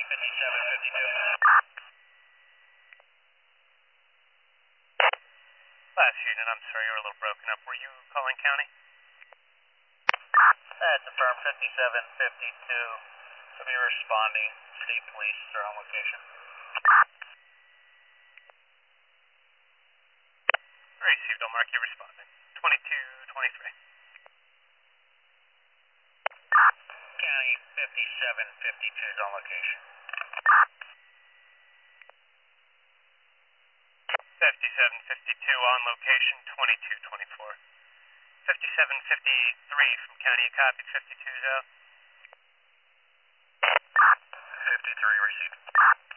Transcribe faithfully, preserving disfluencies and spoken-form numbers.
fifty-seven fifty-two. Last unit, I'm sorry, you were a little broken up. Were you calling county? That's affirm fifty-seven fifty-two. Somebody responding. State police, their own location. Received, I'll mark you responding. twenty-two twenty-three. County fifty-seven fifty-two is on location. fifty-seven fifty-two on location, twenty-two twenty-four. fifty-seven fifty-three from county, you copied, fifty-two's out. fifty-three received.